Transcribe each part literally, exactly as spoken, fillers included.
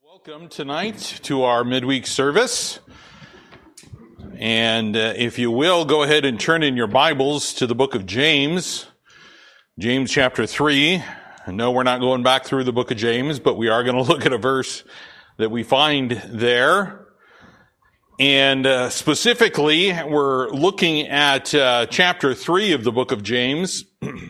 Welcome tonight to our midweek service. And uh, if you will, go ahead and turn in your Bibles to the book of James, James chapter three. I know we're not going back through the book of James, but we are going to look at a verse that we find there. And uh, specifically, we're looking at uh, chapter three of the book of James.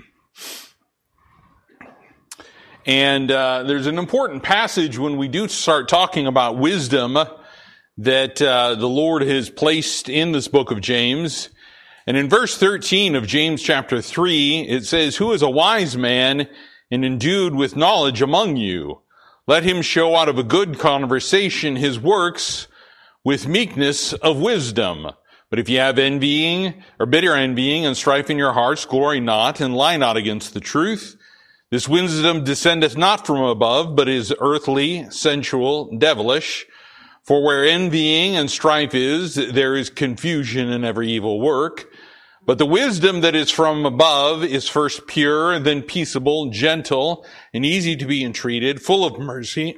And uh, there's an important passage when we do start talking about wisdom that uh, the Lord has placed in this book of James. And in verse thirteen of James chapter three, it says, "Who is a wise man and endued with knowledge among you? Let him show out of a good conversation his works with meekness of wisdom. But if you have envying or bitter envying and strife in your hearts, glory not and lie not against the truth. This wisdom descendeth not from above, but is earthly, sensual, devilish. For where envying and strife is, there is confusion in every evil work. But the wisdom that is from above is first pure, then peaceable, gentle, and easy to be entreated, full of mercy,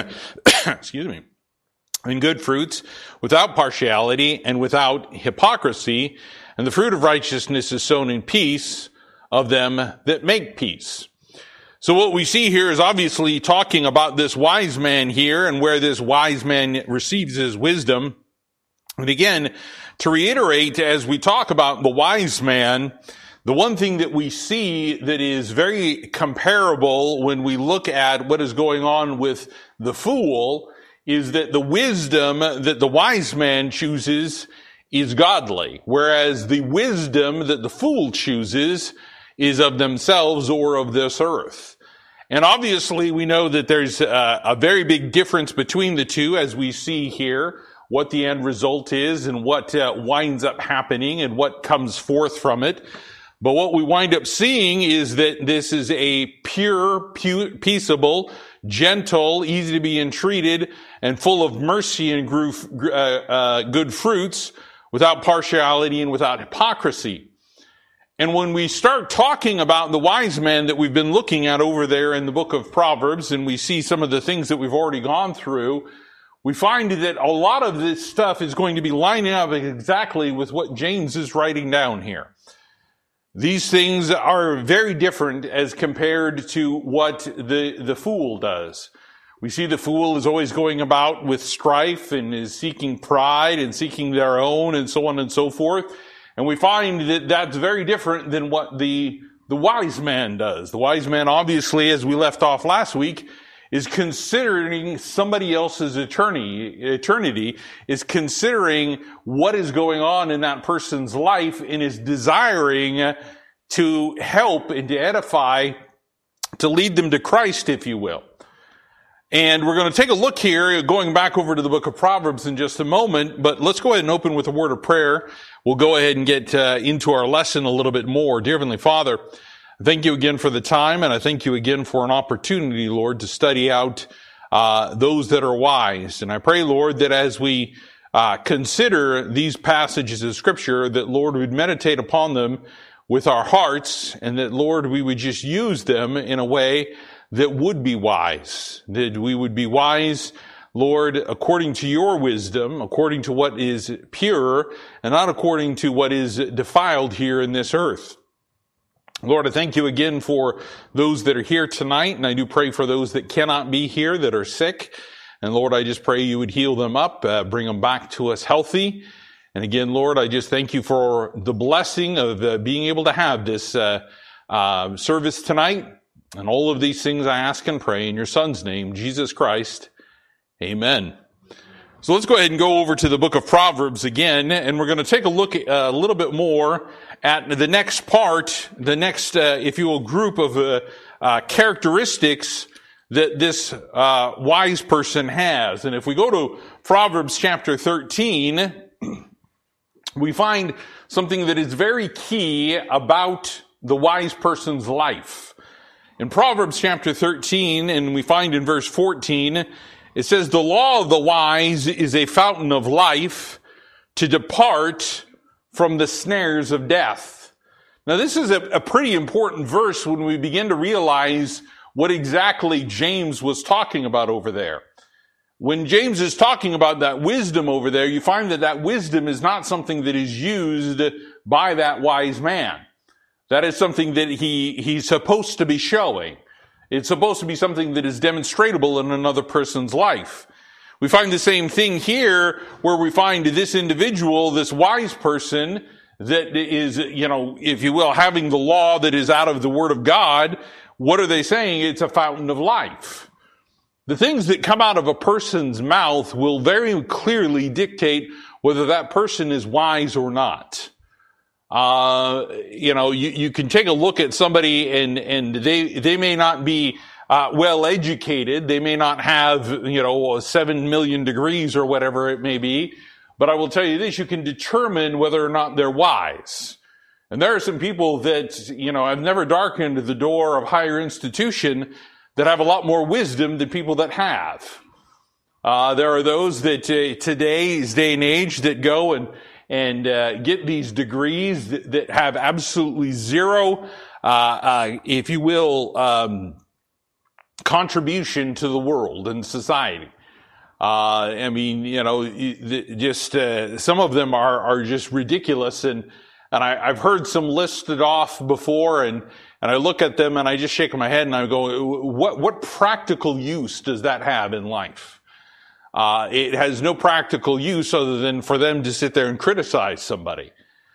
excuse me, and good fruits, without partiality and without hypocrisy. And the fruit of righteousness is sown in peace of them that make peace." So what we see here is obviously talking about this wise man here and where this wise man receives his wisdom. And again, to reiterate, as we talk about the wise man, the one thing that we see that is very comparable when we look at what is going on with the fool is that the wisdom that the wise man chooses is godly, whereas the wisdom that the fool chooses is of themselves or of this earth. And obviously we know that there's a, a very big difference between the two, as we see here what the end result is and what uh, winds up happening and what comes forth from it. But what we wind up seeing is that this is a pure, pu- peaceable, gentle, easy to be entreated, and full of mercy and gro- uh, uh, good fruits, without partiality and without hypocrisy. And when we start talking about the wise man that we've been looking at over there in the book of Proverbs, and we see some of the things that we've already gone through, we find that a lot of this stuff is going to be lining up exactly with what James is writing down here. These things are very different as compared to what the, the fool does. We see the fool is always going about with strife and is seeking pride and seeking their own and so on and so forth. And we find that that's very different than what the, the wise man does. The wise man, obviously, as we left off last week, is considering somebody else's eternity, eternity, is considering what is going on in that person's life and is desiring to help and to edify, to lead them to Christ, if you will. And we're going to take a look here, going back over to the book of Proverbs in just a moment, but let's go ahead and open with a word of prayer. We'll go ahead and get uh, into our lesson a little bit more. Dear Heavenly Father, thank you again for the time, and I thank you again for an opportunity, Lord, to study out uh, those that are wise. And I pray, Lord, that as we uh, consider these passages of Scripture, that, Lord, we'd meditate upon them with our hearts, and that, Lord, we would just use them in a way that would be wise, that we would be wise, Lord, according to your wisdom, according to what is pure, and not according to what is defiled here in this earth. Lord, I thank you again for those that are here tonight, and I do pray for those that cannot be here, that are sick. And Lord, I just pray you would heal them up, uh, bring them back to us healthy. And again, Lord, I just thank you for the blessing of uh, being able to have this uh, uh, service tonight. And all of these things I ask and pray in your Son's name, Jesus Christ. Amen. So let's go ahead and go over to the book of Proverbs again, and we're going to take a look a little bit more at the next part, the next, uh, if you will, group of uh, uh, characteristics that this uh, wise person has. And if we go to Proverbs chapter thirteen, we find something that is very key about the wise person's life. In Proverbs chapter thirteen, and we find in verse fourteen, it says, "The law of the wise is a fountain of life to depart from the snares of death." Now this is a, a pretty important verse when we begin to realize what exactly James was talking about over there. When James is talking about that wisdom over there, you find that that wisdom is not something that is used by that wise man. That is something that he, he's supposed to be showing. It's supposed to be something that is demonstratable in another person's life. We find the same thing here where we find this individual, this wise person that is, you know, if you will, having the law that is out of the Word of God. What are they saying? It's a fountain of life. The things that come out of a person's mouth will very clearly dictate whether that person is wise or not. Uh, you know, you, you can take a look at somebody and, and they, they may not be, uh, well educated. They may not have, you know, seven million degrees or whatever it may be. But I will tell you this, you can determine whether or not they're wise. And there are some people that, you know, I've never darkened the door of higher institution that have a lot more wisdom than people that have. Uh, there are those that uh, today's day and age that go and and uh, get these degrees that, that have absolutely zero, uh, uh, if you will, um, contribution to the world and society. Uh, I mean, you know, just uh, some of them are are just ridiculous, and and I, I've heard some listed off before, and. And I look at them and I just shake my head and I go, what, what practical use does that have in life? Uh, it has no practical use other than for them to sit there and criticize somebody.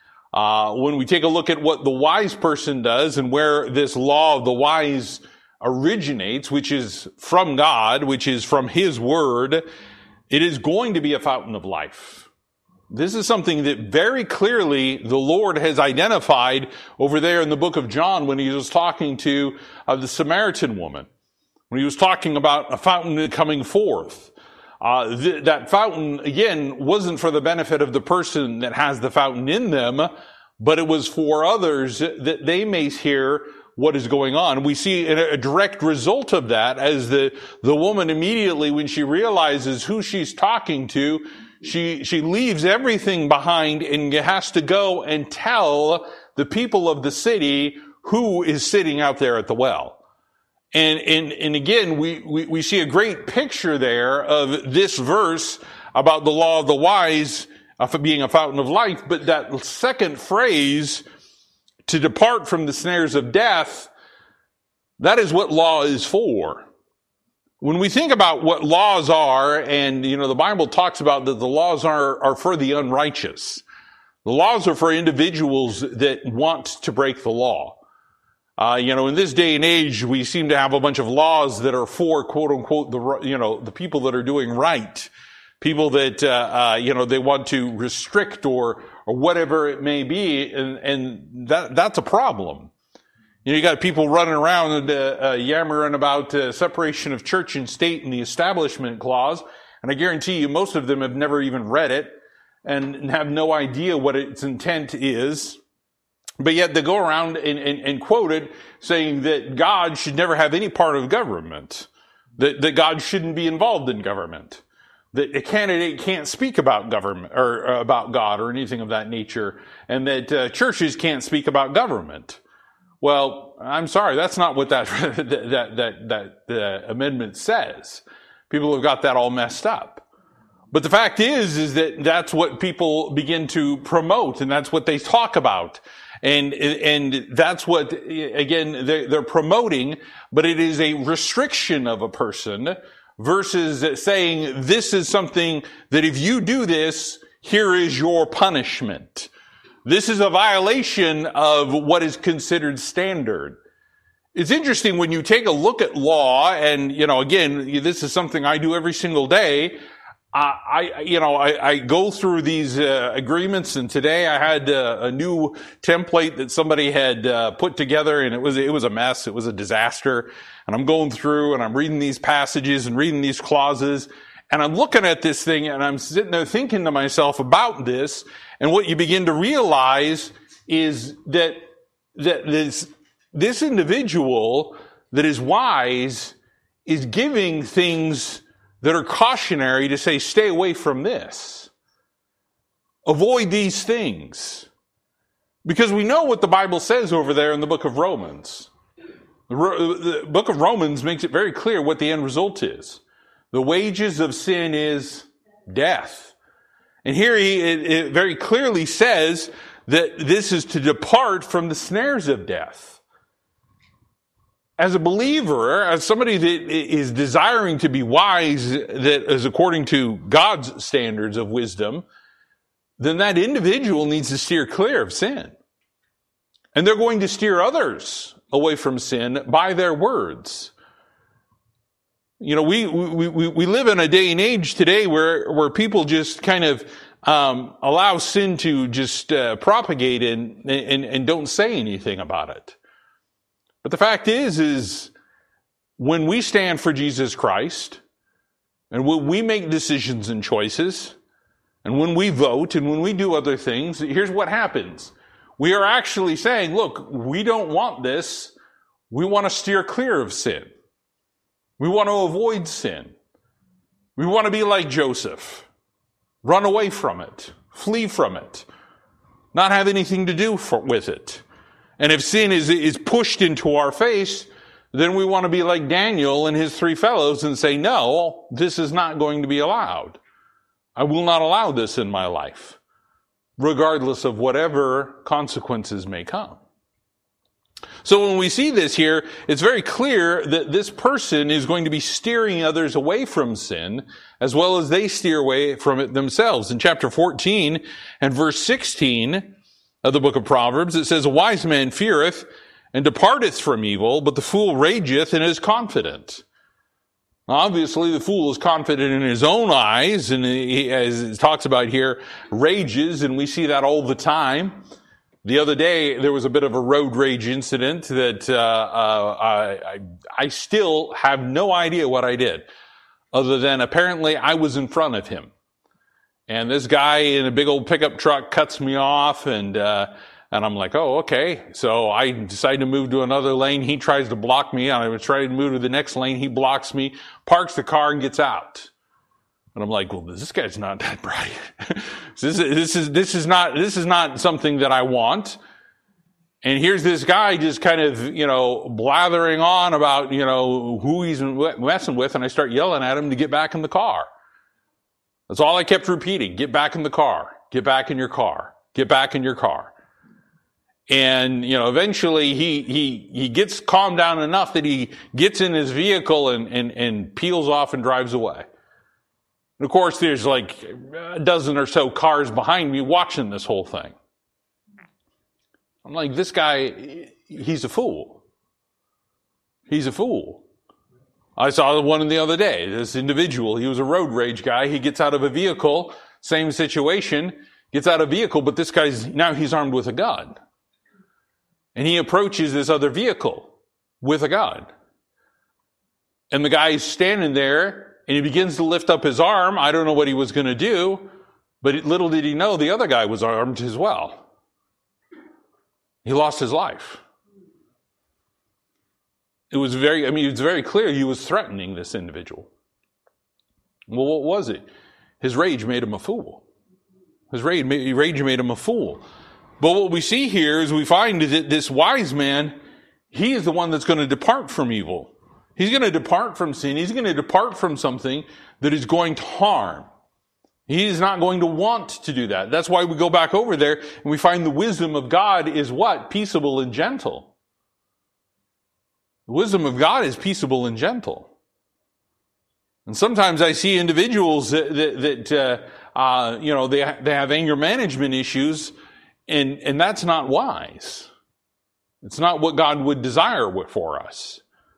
Uh, when we take a look at what the wise person does and where this law of the wise originates, which is from God, which is from His Word, it is going to be a fountain of life. This is something that very clearly the Lord has identified over there in the book of John when He was talking to uh, the Samaritan woman. When He was talking about a fountain coming forth. Uh, th- that fountain, again, wasn't for the benefit of the person that has the fountain in them, but it was for others that they may hear what is going on. We see a direct result of that as the, the woman immediately, when she realizes who she's talking to, She, she leaves everything behind and has to go and tell the people of the city who is sitting out there at the well. And, and, and again, we, we, we see a great picture there of this verse about the law of the wise of being a fountain of life. But that second phrase, to depart from the snares of death, that is what law is for. When we think about what laws are, and, you know, the Bible talks about that the laws are, are for the unrighteous. The laws are for individuals that want to break the law. Uh, you know, in this day and age, we seem to have a bunch of laws that are for, quote unquote, the, you know, the people that are doing right. People that, uh, uh, you know, they want to restrict or, or whatever it may be, and, and that, that's a problem. You know, you got people running around and uh, uh, yammering about uh, separation of church and state and the Establishment Clause, and I guarantee you most of them have never even read it and have no idea what its intent is. But yet they go around and, and, and quote it, saying that God should never have any part of government, that, that God shouldn't be involved in government, that a candidate can't speak about government or uh, about God or anything of that nature, and that uh, churches can't speak about government. Well, I'm sorry, that's not what that that that that the amendment says. People have got that all messed up. But the fact is, is that that's what people begin to promote, and that's what they talk about, and and that's what again they're, they're promoting. But it is a restriction of a person versus saying this is something that if you do this, here is your punishment. This is a violation of what is considered standard. It's interesting when you take a look at law, and, you know, again, this is something I do every single day. Uh, I, you know, I, I go through these uh, agreements, and today I had uh, a new template that somebody had uh, put together, and it was it was a mess. It was a disaster. And I'm going through, and I'm reading these passages and reading these clauses, and I'm looking at this thing, and I'm sitting there thinking to myself about this. And what you begin to realize is that that this this individual that is wise is giving things that are cautionary to say, stay away from this. Avoid these things. Because we know what the Bible says over there in the book of Romans. The, the book of Romans makes it very clear what the end result is. The wages of sin is death. And here he it, it very clearly says that this is to depart from the snares of death. As a believer, as somebody that is desiring to be wise, that is according to God's standards of wisdom, then that individual needs to steer clear of sin. And they're going to steer others away from sin by their words. You know, we, we, we, we live in a day and age today where, where people just kind of, um, allow sin to just, uh, propagate and, and, and don't say anything about it. But the fact is, is when we stand for Jesus Christ and when we make decisions and choices and when we vote and when we do other things, here's what happens. We are actually saying, look, we don't want this. We want to steer clear of sin. We want to avoid sin. We want to be like Joseph. Run away from it. Flee from it. Not have anything to do for, with it. And if sin is, is pushed into our face, then we want to be like Daniel and his three fellows and say, no, this is not going to be allowed. I will not allow this in my life, regardless of whatever consequences may come. So when we see this here, it's very clear that this person is going to be steering others away from sin, as well as they steer away from it themselves. In chapter fourteen and verse sixteen of the book of Proverbs, it says, a wise man feareth and departeth from evil, but the fool rageth and is confident. Obviously, the fool is confident in his own eyes, and he, as it talks about here, rages, and we see that all the time. The other day, there was a bit of a road rage incident that uh, uh, I, I still have no idea what I did, other than apparently I was in front of him. And this guy in a big old pickup truck cuts me off, and uh, and I'm like, oh, okay. So I decide to move to another lane. He tries to block me. I try to move to the next lane. He blocks me, parks the car, and gets out. And I'm like, well, this guy's not that bright. this, is, this is, this is not, this is not something that I want. And here's this guy just kind of, you know, blathering on about, you know, who he's messing with. And I start yelling at him to get back in the car. That's all I kept repeating. Get back in the car. Get back in your car. Get back in your car. And, you know, eventually he, he, he gets calmed down enough that he gets in his vehicle and, and, and peels off and drives away. And of course, there's like a dozen or so cars behind me watching this whole thing. I'm like, this guy, he's a fool. He's a fool. I saw one the other day. This individual, he was a road rage guy. He gets out of a vehicle, same situation, gets out of a vehicle, but this guy's, now he's armed with a gun. And he approaches this other vehicle with a gun. And the guy's standing there, and he begins to lift up his arm. I don't know what he was going to do, but little did he know the other guy was armed as well. He lost his life. It was very, I mean, it's very clear he was threatening this individual. Well, what was it? His rage made him a fool. His rage rage made him a fool. But what we see here is we find that this wise man, he is the one that's going to depart from evil. He's going to depart from sin. He's going to depart from something that is going to harm. He is not going to want to do that. That's why we go back over there and we find the wisdom of God is what? Peaceable and gentle. The wisdom of God is peaceable and gentle. And sometimes I see individuals that, that, that uh, uh, you know, they, they have anger management issues, and, and that's not wise. It's not what God would desire for us.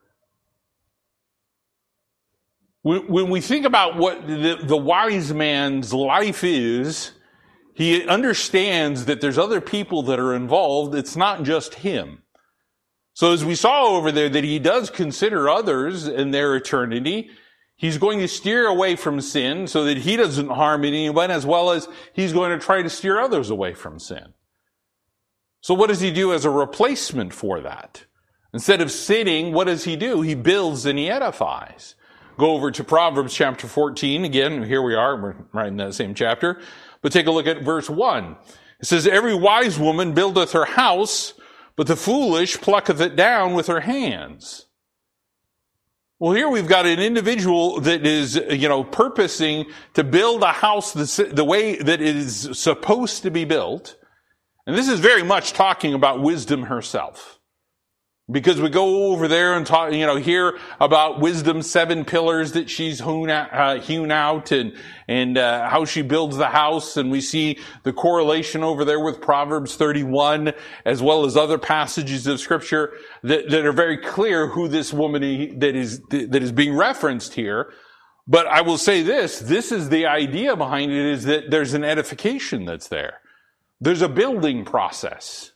When we think about what the, the wise man's life is, he understands that there's other people that are involved. It's not just him. So as we saw over there that he does consider others in their eternity, he's going to steer away from sin so that he doesn't harm anyone, as well as he's going to try to steer others away from sin. So what does he do as a replacement for that? Instead of sinning, what does he do? He builds and he edifies. Go over to Proverbs chapter fourteen. Again, here we are. We're right in that same chapter. But take a look at verse one. It says, every wise woman buildeth her house, but the foolish plucketh it down with her hands. Well, here we've got an individual that is, you know, purposing to build a house the, the way that it is supposed to be built. And this is very much talking about wisdom herself. Because we go over there and talk, you know, hear about wisdom's seven pillars that she's hewn out, uh, hewn out and, and, uh, how she builds the house. And we see the correlation over there with Proverbs thirty-one, as well as other passages of scripture that, that are very clear who this woman that is, that is being referenced here. But I will say this, this is the idea behind it, is that there's an edification that's there. There's a building process.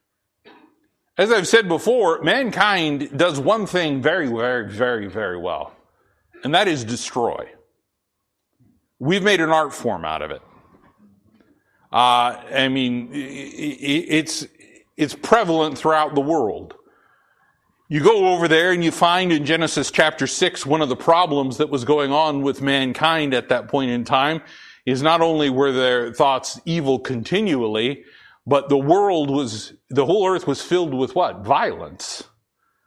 As I've said before, mankind does one thing very, very, very, very well, and that is destroy. We've made an art form out of it. Uh, I mean, it's, it's prevalent throughout the world. You go over there and you find in Genesis chapter six, one of the problems that was going on with mankind at that point in time is not only were their thoughts evil continually, but the world was, the whole earth was filled with what? Violence. It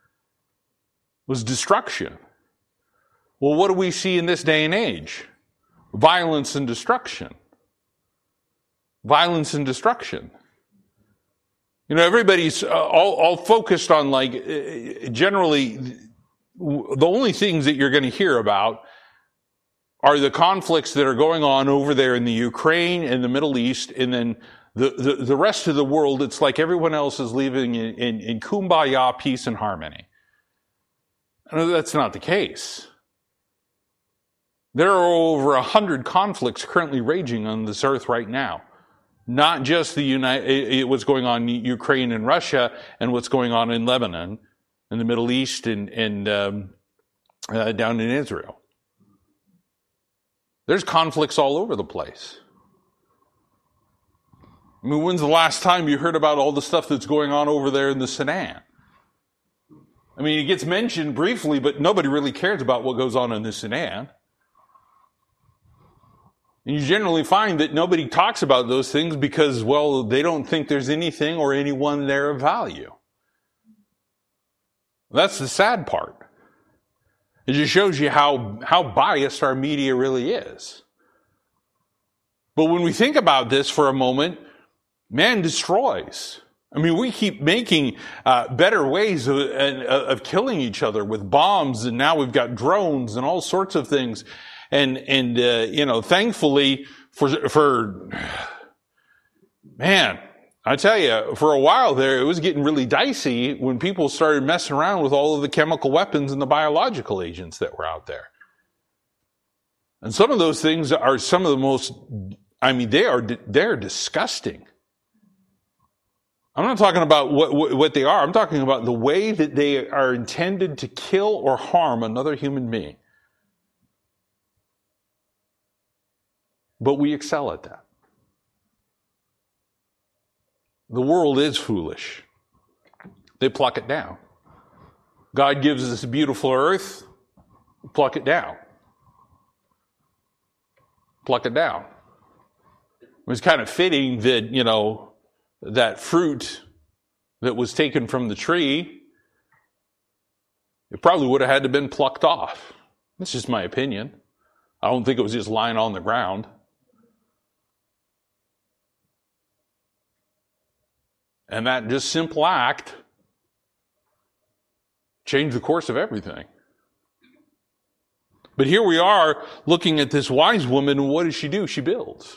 was destruction. Well, what do we see in this day and age? Violence and destruction. Violence and destruction. You know, everybody's uh, all, all focused on, like, uh, generally, the only things that you're going to hear about are the conflicts that are going on over there in the Ukraine and the Middle East, and then The, the, the rest of the world, it's like everyone else is living in, in, in kumbaya, peace and harmony. And that's not the case. There are over a hundred conflicts currently raging on this earth right now. Not just the United, what's going on in Ukraine and Russia and what's going on in Lebanon, in the Middle East and, and um, uh, down in Israel. There's conflicts all over the place. I mean, when's the last time you heard about all the stuff that's going on over there in the Sudan? I mean, it gets mentioned briefly, but nobody really cares about what goes on in the Sudan. And you generally find that nobody talks about those things because, well, they don't think there's anything or anyone there of value. That's the sad part. It just shows you how, how biased our media really is. But when we think about this for a moment, man destroys. I mean, we keep making uh, better ways of, of killing each other with bombs, and now we've got drones and all sorts of things. And and uh, you know, thankfully for for man, I tell you, for a while there, it was getting really dicey when people started messing around with all of the chemical weapons and the biological agents that were out there. And some of those things are some of the most. I mean, they are they're disgusting. I'm not talking about what, what, what they are. I'm talking about the way that they are intended to kill or harm another human being. But we excel at that. The world is foolish. They pluck it down. God gives us a beautiful earth, pluck it down. Pluck it down. It was kind of fitting that, you know, that fruit that was taken from the tree, it probably would have had to have been plucked off. That's just my opinion. I don't think it was just lying on the ground. And that just simple act changed the course of everything. But here we are looking at this wise woman, and what does she do? She builds.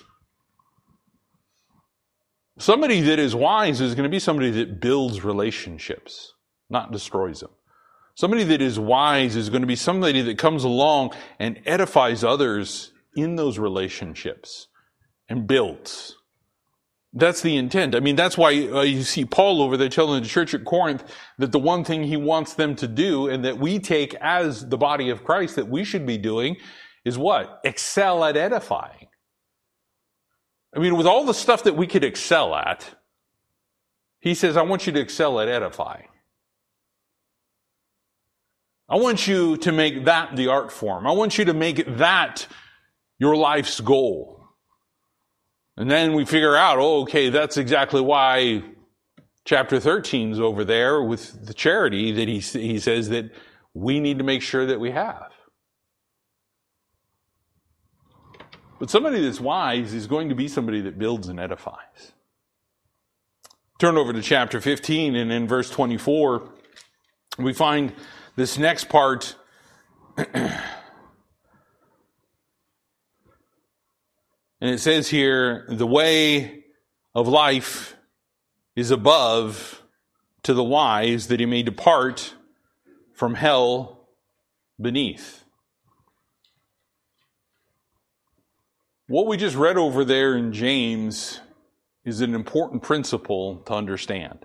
Somebody that is wise is going to be somebody that builds relationships, not destroys them. Somebody that is wise is going to be somebody that comes along and edifies others in those relationships and builds. That's the intent. I mean, that's why uh, you see Paul over there telling the church at Corinth that the one thing he wants them to do, and that we take as the body of Christ that we should be doing, is what? Excel at edifying. I mean, with all the stuff that we could excel at, he says, I want you to excel at edifying. I want you to make that the art form. I want you to make that your life's goal. And then we figure out, oh, okay, that's exactly why chapter thirteen is over there with the charity, that he, he says that we need to make sure that we have. But somebody that's wise is going to be somebody that builds and edifies. Turn over to chapter fifteen, and in verse twenty-four, we find this next part. And it says here, the way of life is above to the wise, that he may depart from hell beneath. What we just read over there in James is an important principle to understand.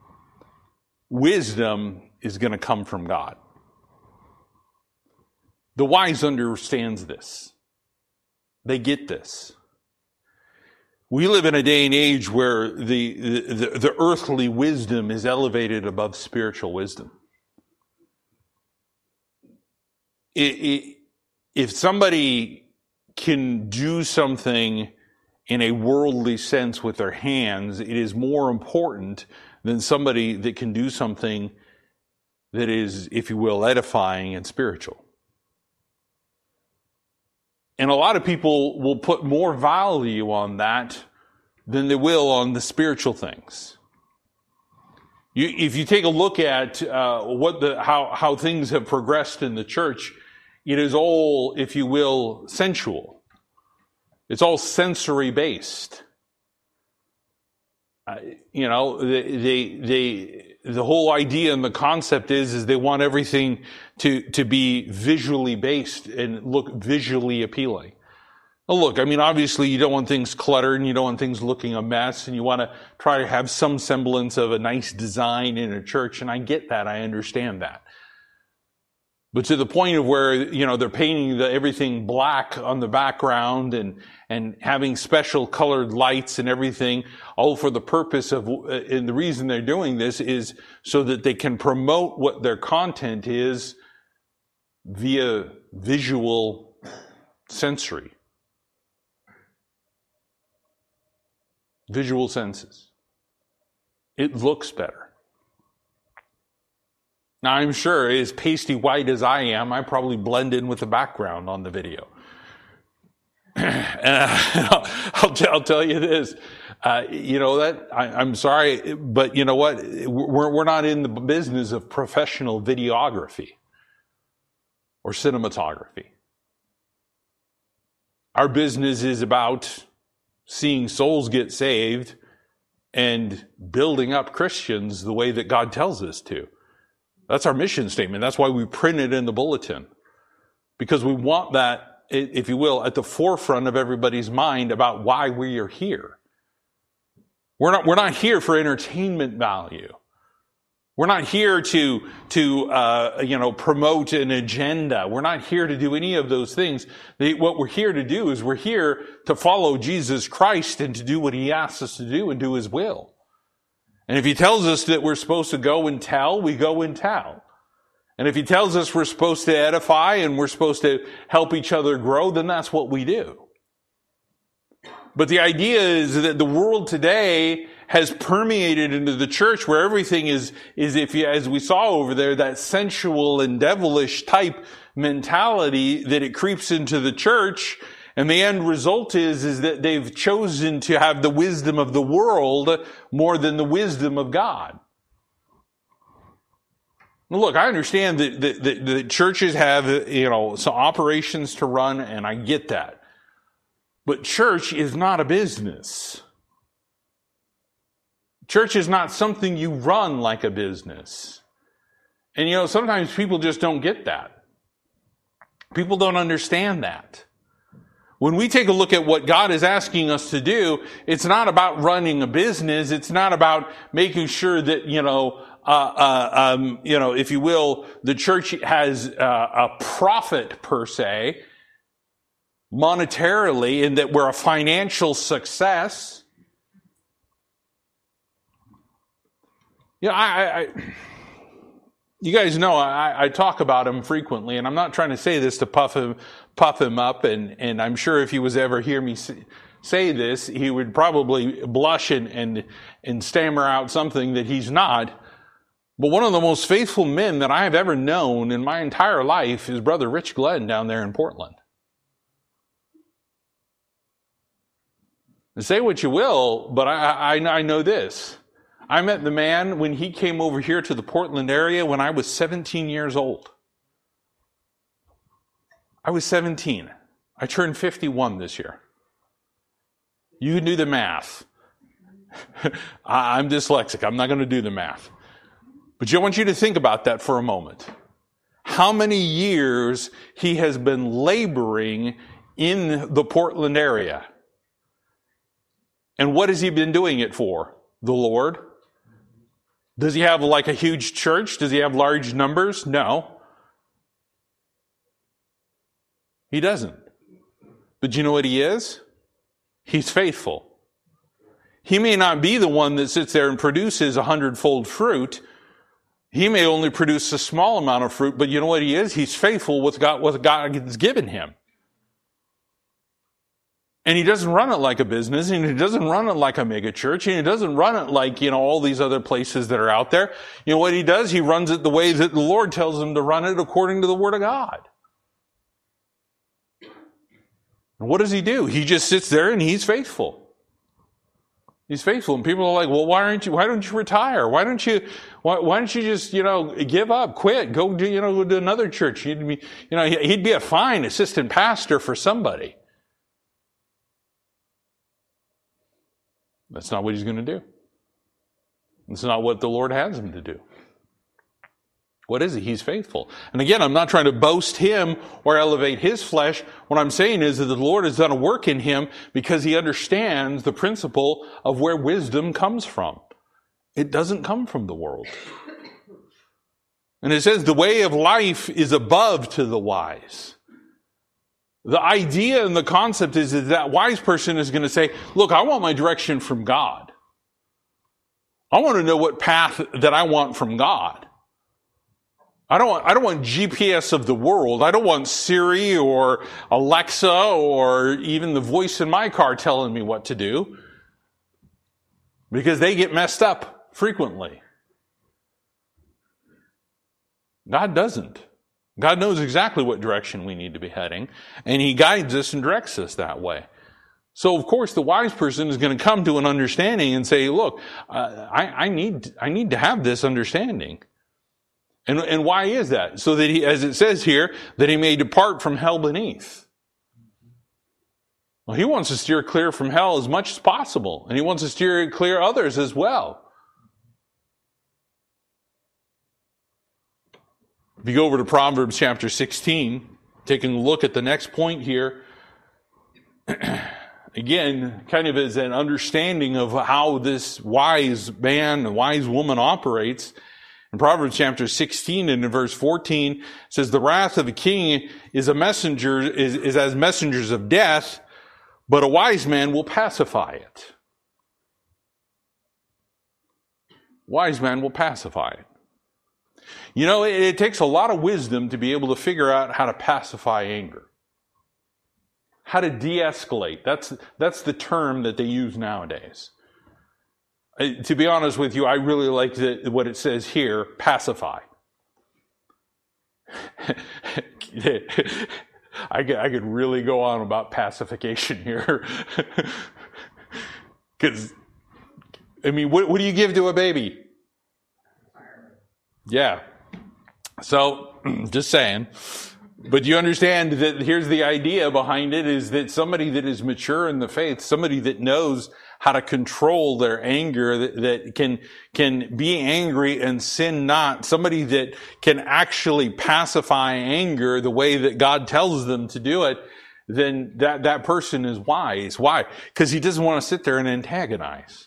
Wisdom is going to come from God. The wise understands this. They get this. We live in a day and age where the, the, the earthly wisdom is elevated above spiritual wisdom. It, it, if somebody can do something in a worldly sense with their hands, it is more important than somebody that can do something that is, if you will, edifying and spiritual. And a lot of people will put more value on that than they will on the spiritual things. You, if you take a look at uh, what the how how things have progressed in the church, it is all, if you will, sensual. It's all sensory based. Uh, you know, they, they they the whole idea and the concept is is they want everything to to be visually based and look visually appealing. Well, look, I mean, obviously you don't want things cluttered and you don't want things looking a mess, and you want to try to have some semblance of a nice design in a church, and I get that, I understand that. But to the point of where, you know, they're painting the, everything black on the background and, and having special colored lights and everything, all for the purpose of, and the reason they're doing this is so that they can promote what their content is via visual sensory. Visual senses. It looks better. Now, I'm sure, as pasty white as I am, I probably blend in with the background on the video. And I'll, t- I'll tell you this, uh, you know, that I, I'm sorry, but you know what? We're, we're not in the business of professional videography or cinematography. Our business is about seeing souls get saved and building up Christians the way that God tells us to. That's our mission statement. That's why we print it in the bulletin. Because we want that, if you will, at the forefront of everybody's mind about why we are here. We're not, we're not here for entertainment value. We're not here to, to, uh, you know, promote an agenda. We're not here to do any of those things. What we're here to do is we're here to follow Jesus Christ and to do what he asks us to do and do his will. And if he tells us that we're supposed to go and tell, we go and tell. And if he tells us we're supposed to edify and we're supposed to help each other grow, then that's what we do. But the idea is that the world today has permeated into the church where everything is, is if you, as we saw over there, that sensual and devilish type mentality, that it creeps into the church. And the end result is, is that they've chosen to have the wisdom of the world more than the wisdom of God. Now look, I understand that the, the, the churches have, you know, some operations to run, and I get that. But church is not a business. Church is not something you run like a business. And you know, sometimes people just don't get that. People don't understand that. When we take a look at what God is asking us to do, it's not about running a business. It's not about making sure that, you know, uh, uh, um, you know, if you will, the church has uh, a profit per se, monetarily, and that we're a financial success. You know, I, I you guys know I, I talk about him frequently, and I'm not trying to say this to puff him, puff him up, and, and I'm sure if he was ever hear me say, say this, he would probably blush and, and, and stammer out something that he's not. But one of the most faithful men that I have ever known in my entire life is Brother Rich Glenn down there in Portland. And say what you will, but I, I, I know this. I met the man when he came over here to the Portland area when I was seventeen years old. I was seventeen. I turned fifty-one this year. You can do the math. I'm dyslexic. I'm not going to do the math. But I want you to think about that for a moment. How many years he has been laboring in the Portland area. And what has he been doing it for? The Lord? Does he have like a huge church? Does he have large numbers? No. He doesn't. But you know what he is? He's faithful. He may not be the one that sits there and produces a hundredfold fruit. He may only produce a small amount of fruit, but you know what he is? He's faithful with God, what God has given him. And he doesn't run it like a business, and he doesn't run it like a mega church, and he doesn't run it like, you know, all these other places that are out there. You know what he does? He runs it the way that the Lord tells him to run it according to the Word of God. And what does he do? He just sits there and he's faithful. He's faithful. And people are like, well, why aren't you, why don't you retire? Why don't you, why, why don't you just, you know, give up, quit, go do, you know, go to another church? He'd be, you know, he'd be a fine assistant pastor for somebody. That's not what he's going to do. That's not what the Lord has him to do. What is he? He's faithful. And again, I'm not trying to boast him or elevate his flesh. What I'm saying is that the Lord has done a work in him because he understands the principle of where wisdom comes from. It doesn't come from the world. And it says the way of life is above to the wise. The idea and the concept is that that wise person is going to say, look, I want my direction from God. I want to know what path that I want from God. I don't want, I don't want G P S of the world. I don't want Siri or Alexa or even the voice in my car telling me what to do, because they get messed up frequently. God doesn't. God knows exactly what direction we need to be heading, and he guides us and directs us that way. So, of course, the wise person is going to come to an understanding and say, look, uh, I, I need, I need to have this understanding. And, and why is that? So that he, as it says here, that he may depart from hell beneath. Well, he wants to steer clear from hell as much as possible, and he wants to steer clear others as well. If you go over to Proverbs chapter sixteen, taking a look at the next point here, again, kind of as an understanding of how this wise man, and wise woman operates. In Proverbs chapter sixteen and in verse fourteen, it says, the wrath of a king is a messenger, is, is as messengers of death, but a wise man will pacify it. Wise man will pacify it. You know, it, it takes a lot of wisdom to be able to figure out how to pacify anger. How to de-escalate. That's, that's the term that they use nowadays. Uh, to be honest with you, I really like the, what it says here, pacify. I could, I could really go on about pacification here. Because, I mean, what, what do you give to a baby? Yeah. So, just saying. But you understand that here's the idea behind it, is that somebody that is mature in the faith, somebody that knows how to control their anger, that, that can, can be angry and sin not, somebody that can actually pacify anger the way that God tells them to do it, then that, that person is wise. Why? Because he doesn't want to sit there and antagonize.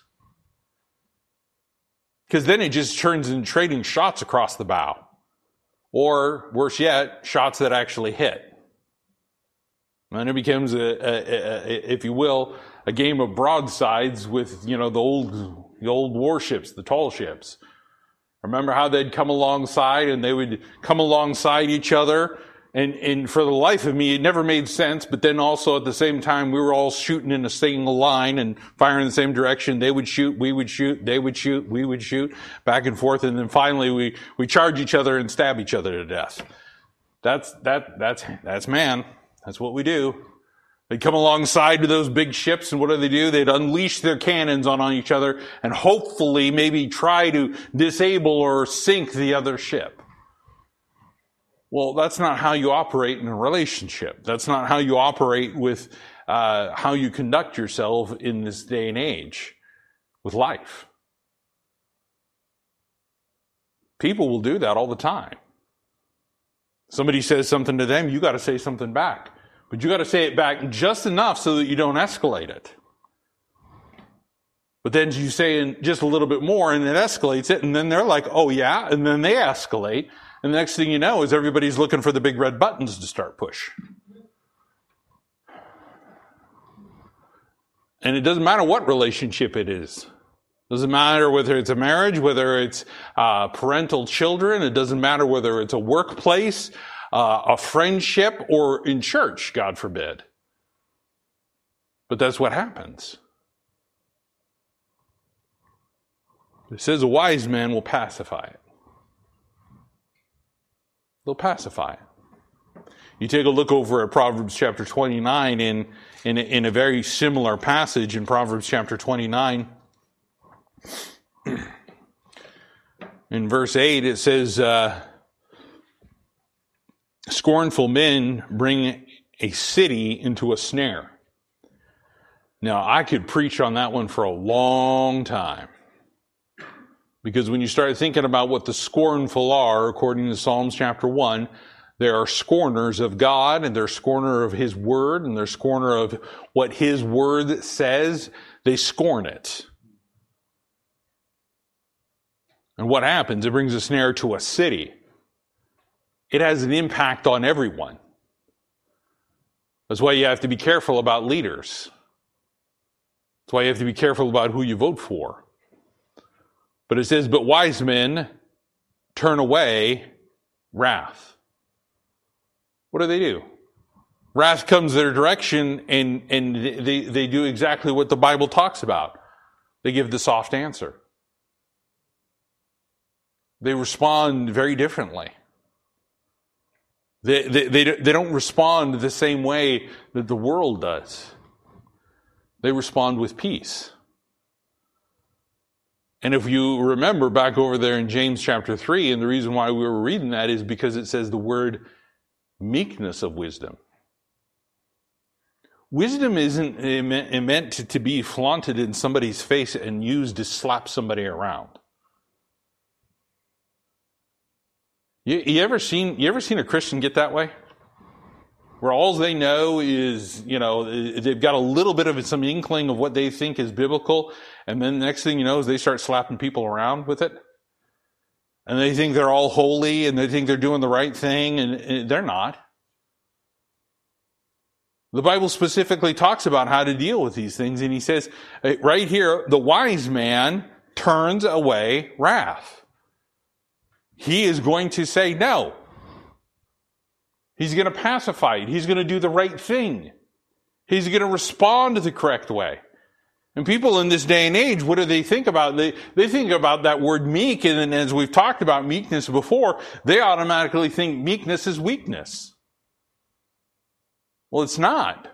Because then it just turns into trading shots across the bow. Or, worse yet, shots that actually hit. And then it becomes, a, a, a, if you will, a game of broadsides with, you know, the old, the old warships, the tall ships. Remember how they'd come alongside and they would come alongside each other And, and for the life of me, it never made sense. But then also at the same time, we were all shooting in a single line and firing in the same direction. They would shoot, we would shoot, they would shoot, we would shoot, back and forth. And then finally we, we charge each other and stab each other to death. That's, that, that's, that's man. That's what we do. They'd come alongside to those big ships, and what do they do? They'd unleash their cannons on, on each other and hopefully maybe try to disable or sink the other ship. Well, that's not how you operate in a relationship. That's not how you operate with uh, how you conduct yourself in this day and age with life. People will do that all the time. Somebody says something to them, you got to say something back. But you got to say it back just enough so that you don't escalate it. But then you say just a little bit more and it escalates it, and then they're like, oh yeah, and then they escalate. And the next thing you know is everybody's looking for the big red buttons to start push. And it doesn't matter what relationship it is. It doesn't matter whether it's a marriage, whether it's uh, parental children. It doesn't matter whether it's a workplace, uh, a friendship, or in church, God forbid. But that's what happens. It says a wise man will pacify it. They'll pacify it. You take a look over at Proverbs chapter twenty-nine in, in, in a very similar passage in Proverbs chapter twenty-nine. In verse eight it says, uh, scornful men bring a city into a snare. Now, I could preach on that one for a long time. Because when you start thinking about what the scornful are, according to Psalms chapter one, there are scorners of God, and they're scorner of His Word, and they're scorner of what His Word says. They scorn it. And what happens? It brings a snare to a city. It has an impact on everyone. That's why you have to be careful about leaders. That's why you have to be careful about who you vote for. But it says, but wise men turn away wrath. What do they do? Wrath comes their direction, and, and they, they do exactly what the Bible talks about. They give the soft answer. They respond very differently. They, they, they, they don't respond the same way that the world does. They respond with peace. And if you remember back over there in James chapter three, and the reason why we were reading that is because it says the word meekness of wisdom. Wisdom isn't meant to be flaunted in somebody's face and used to slap somebody around. You, you ever seen you ever seen a Christian get that way? Where all they know is, you know, they've got a little bit of some inkling of what they think is biblical, and then the next thing you know is they start slapping people around with it. And they think they're all holy, and they think they're doing the right thing, and they're not. The Bible specifically talks about how to deal with these things, and he says, right here, the wise man turns away wrath. He is going to say no. He's going to pacify it. He's going to do the right thing. He's going to respond the correct way. And people in this day and age, what do they think about? They, they think about that word meek, and then as we've talked about meekness before, they automatically think meekness is weakness. Well, it's not.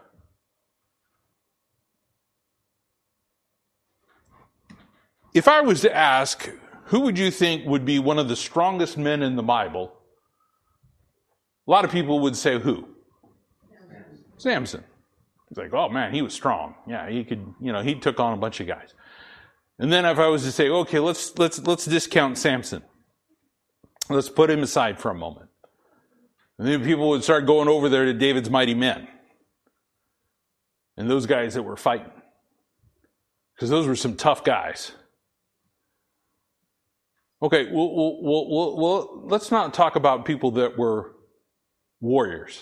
If I was to ask, who would you think would be one of the strongest men in the Bible? A lot of people would say who? Samson. Samson. It's like, oh man, he was strong. Yeah, he could, you know, he took on a bunch of guys. And then if I was to say, okay, let's let's let's discount Samson. Let's put him aside for a moment. And then people would start going over there to David's mighty men. And those guys that were fighting. Because those were some tough guys. Okay, well, well, well, well, let's not talk about people that were warriors.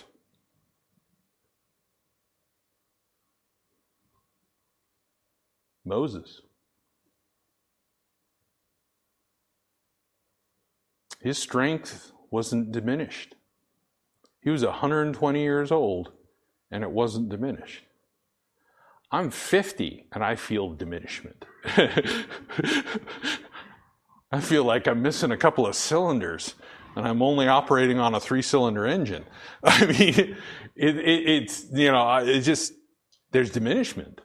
Moses. His strength wasn't diminished. He was one hundred twenty years old, and it wasn't diminished. I'm fifty, and I feel diminishment. I feel like I'm missing a couple of cylinders, and I'm only operating on a three-cylinder engine. I mean, it, it, it's, you know, it's just, there's diminishment.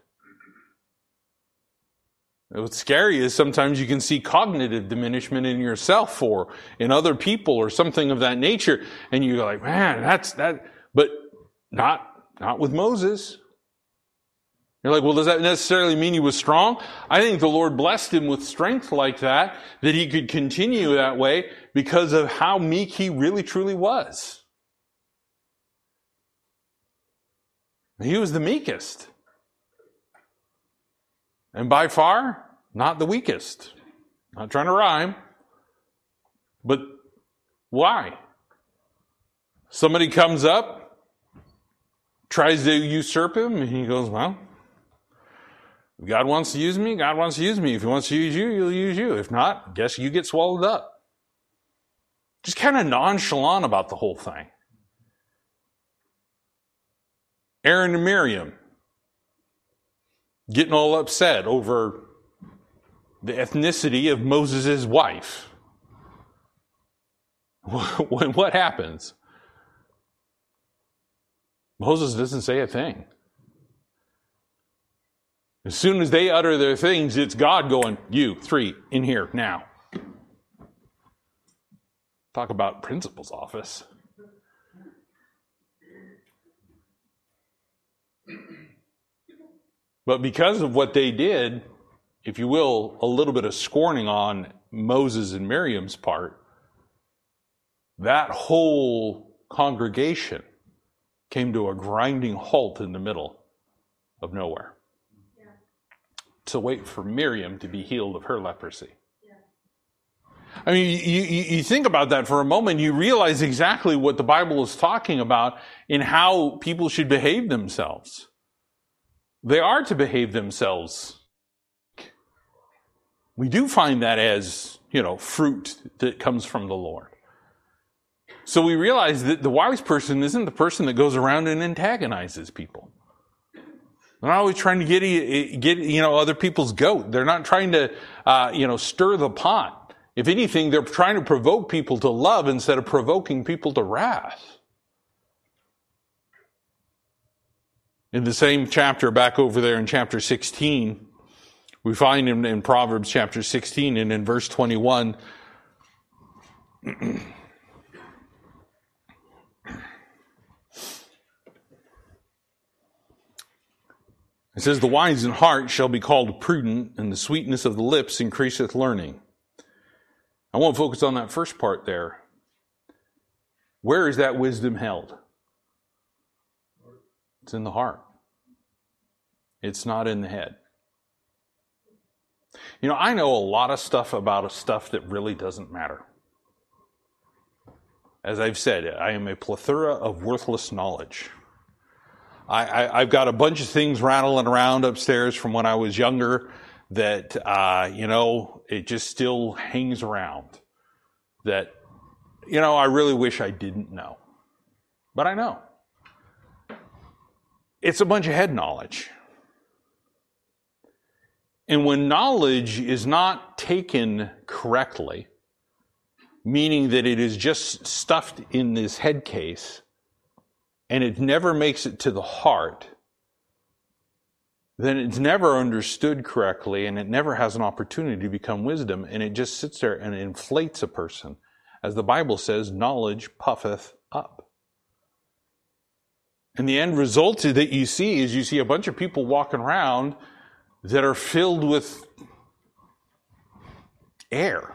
What's scary is sometimes you can see cognitive diminishment in yourself or in other people or something of that nature, and you're like, man, that's that, but not, not with Moses. You're like, well, does that necessarily mean he was strong? I think the Lord blessed him with strength like that, that he could continue that way because of how meek he really truly was. He was the meekest. And by far, not the weakest. Not trying to rhyme. But why? Somebody comes up, tries to usurp him, and he goes, well, if God wants to use me, God wants to use me. If he wants to use you, he'll use you. If not, guess you get swallowed up. Just kind of nonchalant about the whole thing. Aaron and Miriam getting all upset over the ethnicity of Moses' wife. When what happens? Moses doesn't say a thing. As soon as they utter their things, it's God going, you, three, in here, now. Talk about principal's office. But because of what they did, if you will, a little bit of scorning on Moses and Miriam's part, that whole congregation came to a grinding halt in the middle of nowhere. Yeah. To wait for Miriam to be healed of her leprosy. Yeah. I mean, you, you, you think about that for a moment, you realize exactly what the Bible is talking about in how people should behave themselves. They are to behave themselves. We do find that as, you know, fruit that comes from the Lord. So we realize that the wise person isn't the person that goes around and antagonizes people. They're not always trying to get, get you know, other people's goat. They're not trying to, uh, you know, stir the pot. If anything, they're trying to provoke people to love instead of provoking people to wrath. In the same chapter, back over there in chapter sixteen, we find in, in Proverbs chapter sixteen and in verse twenty-one, it says, the wise in heart shall be called prudent, and the sweetness of the lips increaseth learning. I won't focus on that first part there. Where is that wisdom held? It's in the heart. It's not in the head. You know, I know a lot of stuff about stuff that really doesn't matter. As I've said, I am a plethora of worthless knowledge. I, I, I've got a bunch of things rattling around upstairs from when I was younger that, uh, you know, it just still hangs around. That, you know, I really wish I didn't know. But I know. It's a bunch of head knowledge. And when knowledge is not taken correctly, meaning that it is just stuffed in this head case, and it never makes it to the heart, then it's never understood correctly, and it never has an opportunity to become wisdom, and it just sits there and inflates a person. As the Bible says, knowledge puffeth up. And the end result that you see is you see a bunch of people walking around that are filled with air.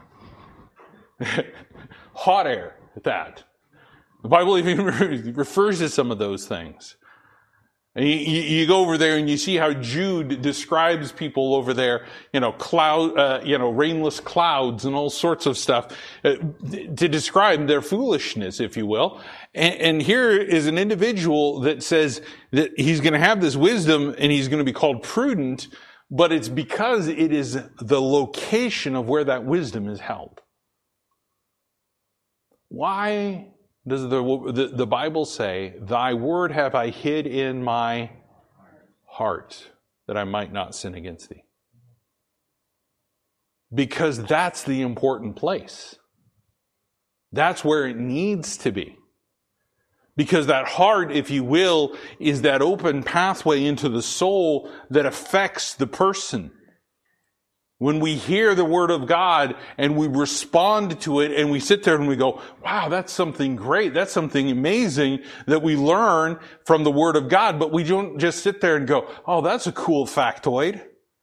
Hot air at that. The Bible even refers to some of those things. And you, you go over there and you see how Jude describes people over there, you know, cloud, uh, you know, rainless clouds and all sorts of stuff uh, to describe their foolishness, if you will. And, and here is an individual that says that he's going to have this wisdom and he's going to be called prudent, but it's because it is the location of where that wisdom is held. Why does the, the, the Bible say, thy word have I hid in my heart, that I might not sin against thee? Because that's the important place. That's where it needs to be. Because that heart, if you will, is that open pathway into the soul that affects the person. When we hear the Word of God and we respond to it and we sit there and we go, wow, that's something great. That's something amazing that we learn from the Word of God. But we don't just sit there and go, oh, that's a cool factoid.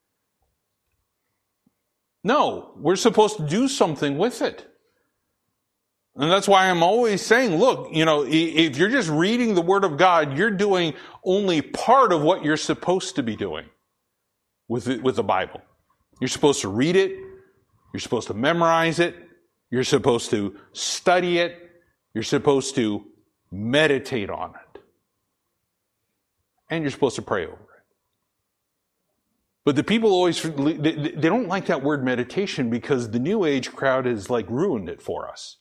No, we're supposed to do something with it. And that's why I'm always saying, look, you know, if you're just reading the Word of God, you're doing only part of what you're supposed to be doing with the, with the Bible. You're supposed to read it. You're supposed to memorize it. You're supposed to study it. You're supposed to meditate on it. And you're supposed to pray over it. But the people always, they don't like that word meditation because the New Age crowd has like ruined it for us.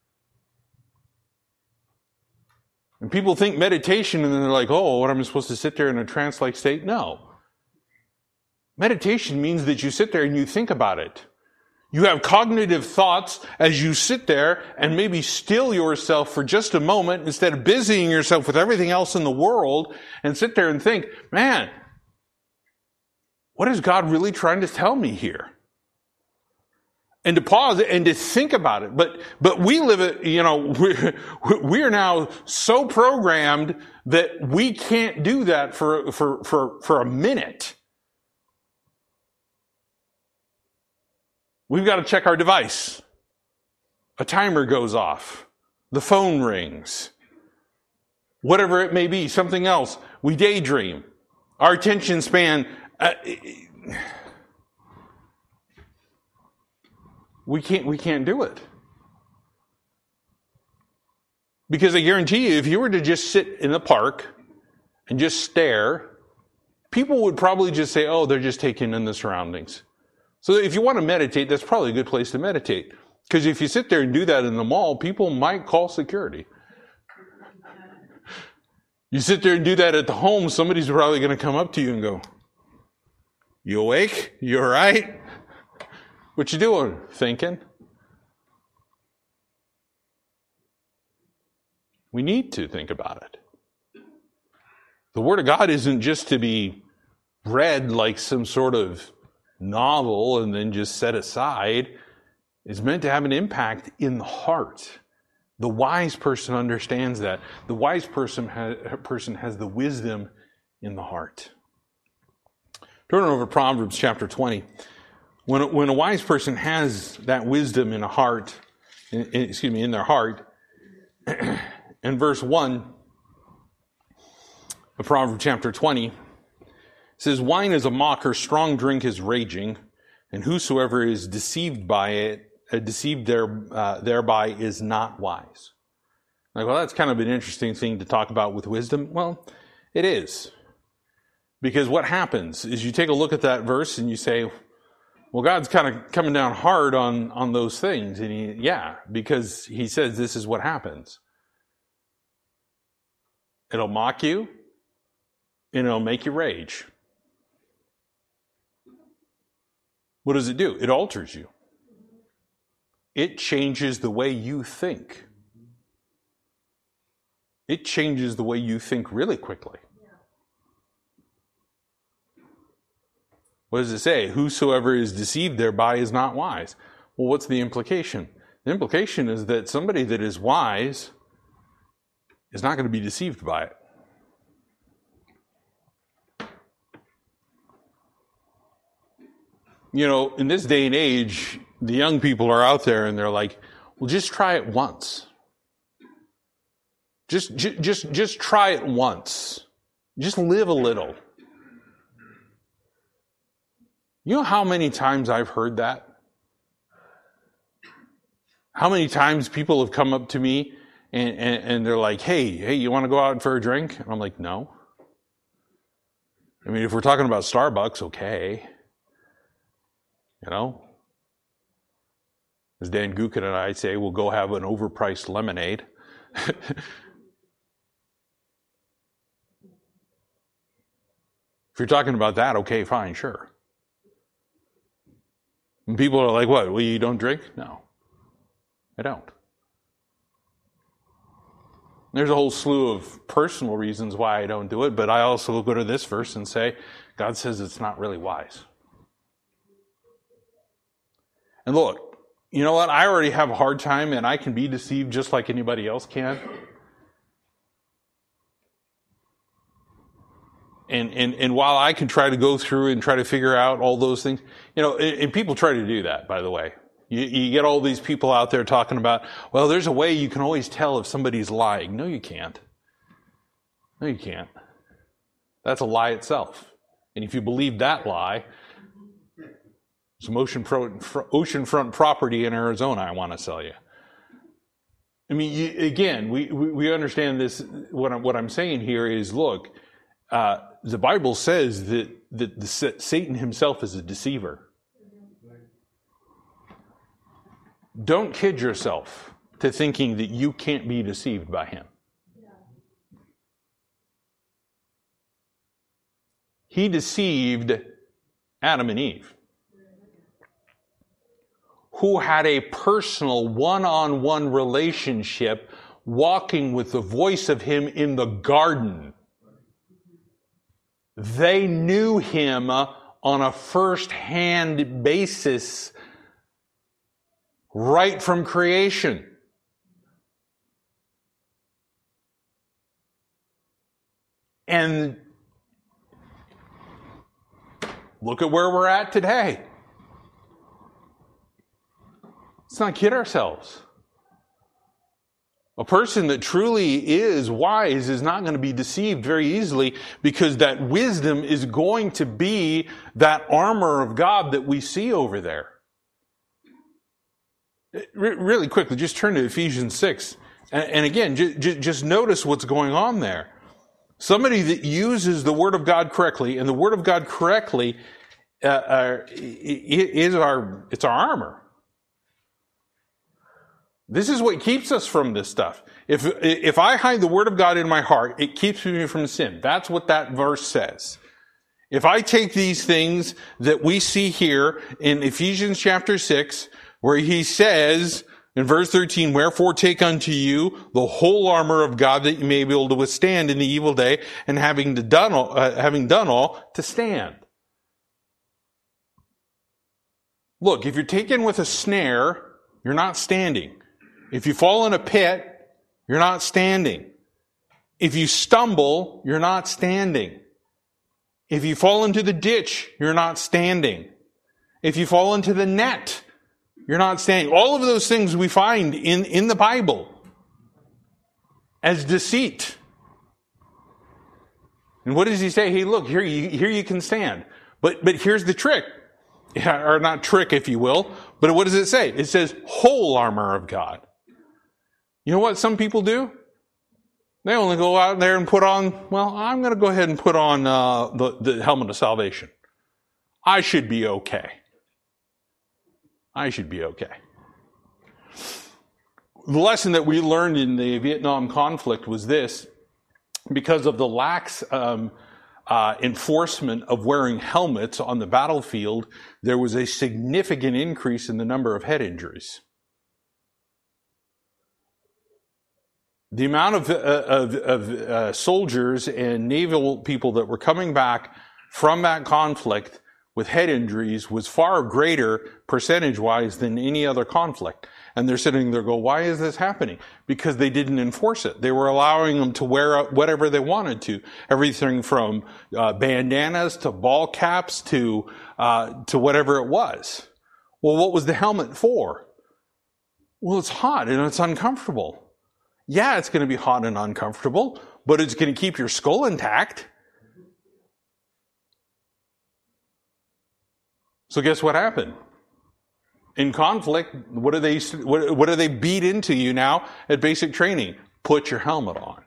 And people think meditation and then they're like, oh, what am I supposed to sit there in a trance-like state? No. Meditation means that you sit there and you think about it. You have cognitive thoughts as you sit there and maybe still yourself for just a moment instead of busying yourself with everything else in the world and sit there and think, man, what is God really trying to tell me here? And to pause and to think about it. But, but we live it, you know, we're, we are now so programmed that we can't do that for, for, for, for a minute. We've got to check our device. A timer goes off. The phone rings. Whatever it may be, something else. We daydream. Our attention span, uh, we can't, we can't do it. Because I guarantee you, if you were to just sit in the park and just stare, people would probably just say, oh, they're just taking in the surroundings. So if you want to meditate, that's probably a good place to meditate. Because if you sit there and do that in the mall, people might call security. You sit there and do that at the home, somebody's probably going to come up to you and go, you awake? You all right? What you doing? Thinking? We need to think about it. The Word of God isn't just to be read like some sort of novel and then just set aside. It's meant to have an impact in the heart. The wise person understands that. The wise person has, person has the wisdom in the heart. Turn over to Proverbs chapter twenty. When, when a wise person has that wisdom in a heart, in, in, excuse me, in their heart, in verse one of Proverbs chapter twenty, it says, wine is a mocker, strong drink is raging, and whosoever is deceived by it, uh, deceived there, uh, thereby is not wise. Like, well, that's kind of an interesting thing to talk about with wisdom. Well, it is. Because what happens is you take a look at that verse and you say, well, God's kind of coming down hard on, on those things. And he, yeah, because he says this is what happens. It'll mock you and it'll make you rage. What does it do? It alters you. It changes the way you think. It changes the way you think really quickly. What does it say? Whosoever is deceived thereby is not wise. Well, what's the implication? The implication is that somebody that is wise is not going to be deceived by it. You know, in this day and age, the young people are out there and they're like, well, just try it once. Just, just, just, just try it once. Just live a little. You know how many times I've heard that? How many times people have come up to me and, and, and they're like, hey, hey, you want to go out for a drink? And I'm like, no. I mean, if we're talking about Starbucks, okay. You know? As Dan Gukin and I say, we'll go have an overpriced lemonade. If you're talking about that, okay, fine, sure. And people are like, what, well, you don't drink? No, I don't. There's a whole slew of personal reasons why I don't do it, but I also go to this verse and say, God says it's not really wise. And look, you know what? I already have a hard time, and I can be deceived just like anybody else can. And, and and while I can try to go through and try to figure out all those things, you know, and, and people try to do that, by the way. You, you get all these people out there talking about, well, there's a way you can always tell if somebody's lying. No, you can't. No, you can't. That's a lie itself. And if you believe that lie, some oceanfront, oceanfront property in Arizona I want to sell you. I mean, you, again, we, we, we understand this. What I'm, what I'm saying here is, look, uh, the Bible says that, that the, Satan himself is a deceiver. Don't kid yourself to thinking that you can't be deceived by him. He deceived Adam and Eve, who had a personal one-on-one relationship walking with the voice of him in the garden. They knew him on a first-hand basis right from creation. And look at where we're at today. Let's not kid ourselves. A person that truly is wise is not going to be deceived very easily, because that wisdom is going to be that armor of God that we see over there. Re- really quickly, just turn to Ephesians six. And, and again, j- j- just notice what's going on there. Somebody that uses the Word of God correctly, and the Word of God correctly uh, uh, is our, it's our armor. This is what keeps us from this stuff. If, if I hide the Word of God in my heart, it keeps me from sin. That's what that verse says. If I take these things that we see here in Ephesians chapter six, where he says in verse thirteen, wherefore take unto you the whole armor of God, that you may be able to withstand in the evil day, and having done all, uh, having done all, to stand. Look, if you're taken with a snare, you're not standing. If you fall in a pit, you're not standing. If you stumble, you're not standing. If you fall into the ditch, you're not standing. If you fall into the net, you're not standing. All of those things we find in, in the Bible as deceit. And what does he say? Hey, look, here you, here you can stand. But, but here's the trick. Or not trick, if you will. But what does it say? It says whole armor of God. You know what some people do? They only go out there and put on, well, I'm going to go ahead and put on uh, the, the helmet of salvation. I should be okay. I should be okay. The lesson that we learned in the Vietnam conflict was this: because of the lax um, uh, enforcement of wearing helmets on the battlefield, there was a significant increase in the number of head injuries. The amount of, uh, of, of uh, soldiers and naval people that were coming back from that conflict with head injuries was far greater percentage-wise than any other conflict. And they're sitting there go, why is this happening? Because they didn't enforce it. They were allowing them to wear whatever they wanted to. Everything from uh, bandanas to ball caps to uh, to whatever it was. Well, what was the helmet for? Well, it's hot and it's uncomfortable. Yeah, it's going to be hot and uncomfortable, but it's going to keep your skull intact. So guess what happened? In conflict, what do they what, what do they beat into you now at basic training? Put your helmet on.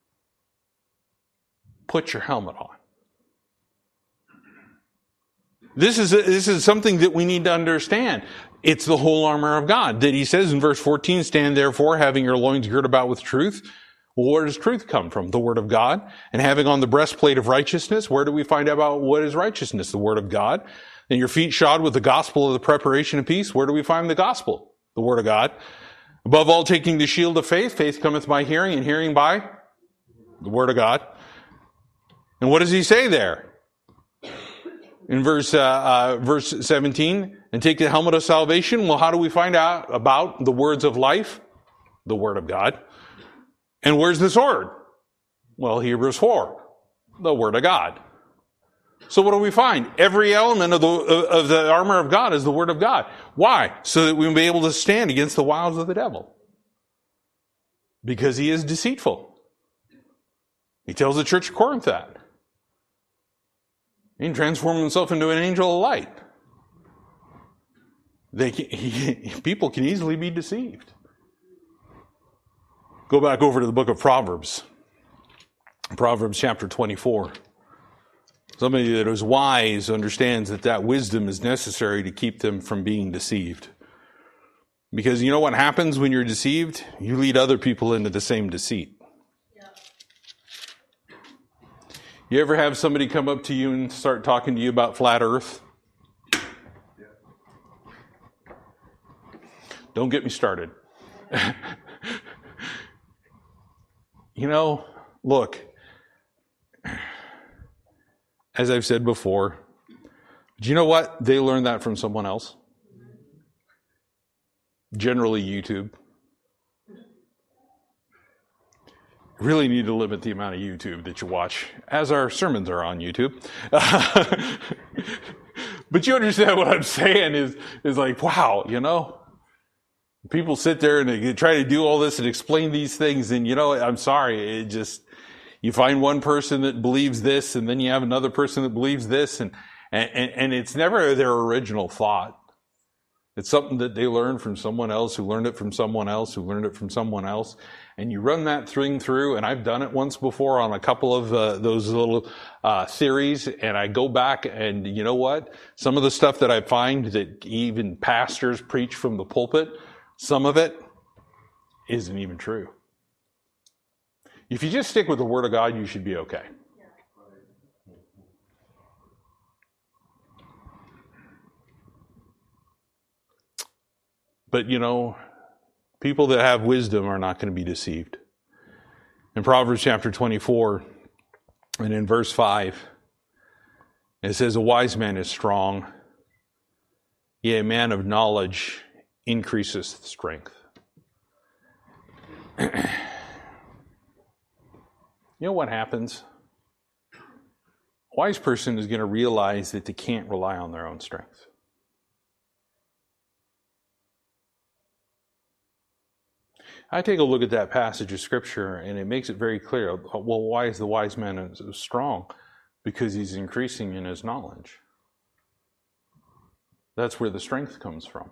Put your helmet on. This is, this is something that we need to understand. It's the whole armor of God that he says in verse fourteen, stand therefore having your loins girt about with truth. Well, where does truth come from? The Word of God. And having on the breastplate of righteousness, where do we find out about what is righteousness? The Word of God. And your feet shod with the gospel of the preparation of peace, where do we find the gospel? The Word of God. Above all, taking the shield of faith. Faith cometh by hearing, and hearing by the Word of God. And what does he say there? In verse, uh, uh, verse seventeen, and take the helmet of salvation. Well, how do we find out about the words of life? The Word of God. And where's the sword? Well, Hebrews four, the Word of God. So what do we find? Every element of the, of the armor of God is the Word of God. Why? So that we will be able to stand against the wiles of the devil. Because he is deceitful. He tells the church of Corinth that. He can transform himself into an angel of light. They can, he, people can easily be deceived. Go back over to the book of Proverbs. Proverbs chapter twenty-four. Somebody that is wise understands that that wisdom is necessary to keep them from being deceived. Because you know what happens when you're deceived? You lead other people into the same deceit. You ever have somebody come up to you and start talking to you about flat earth? Don't get me started. You know, look, as I've said before, do you know what? They learned that from someone else. Generally YouTube. Really need to limit the amount of YouTube that you watch, as our sermons are on YouTube. But you understand what I'm saying is, is like, wow, you know, people sit there and they try to do all this and explain these things. And, you know, I'm sorry, it just, you find one person that believes this and then you have another person that believes this. And, and, and it's never their original thought. It's something that they learned from someone else who learned it from someone else who learned it from someone else. And you run that thing through, and I've done it once before on a couple of uh, those little uh, theories, and I go back and you know what? Some of the stuff that I find that even pastors preach from the pulpit, some of it isn't even true. If you just stick with the Word of God, you should be okay. But, you know, people that have wisdom are not going to be deceived. In Proverbs chapter twenty-four, and in verse five, it says, a wise man is strong, yea, a man of knowledge increaseth strength. You know what happens? A wise person is going to realize that they can't rely on their own strength. I take a look at that passage of Scripture, and it makes it very clear. Well, why is the wise man strong? Because he's increasing in his knowledge. That's where the strength comes from.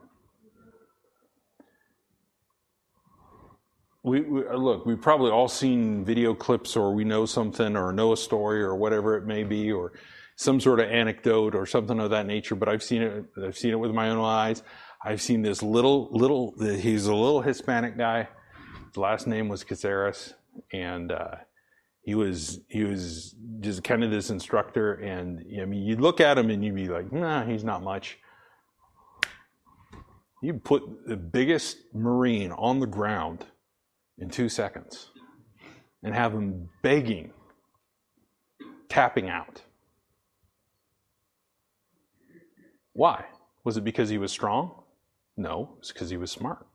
We, we look, we've probably all seen video clips, or we know something, or know a story, or whatever it may be, or some sort of anecdote, or something of that nature. But I've seen it. I've seen it with my own eyes. I've seen this little, little. He's a little Hispanic guy. His last name was Caceres, and uh, he was he was just kind of this instructor. And I mean, you'd look at him and you'd be like, nah, he's not much. You put the biggest Marine on the ground in two seconds and have him begging, tapping out. Why? Was it because he was strong? No, it's because he was smart.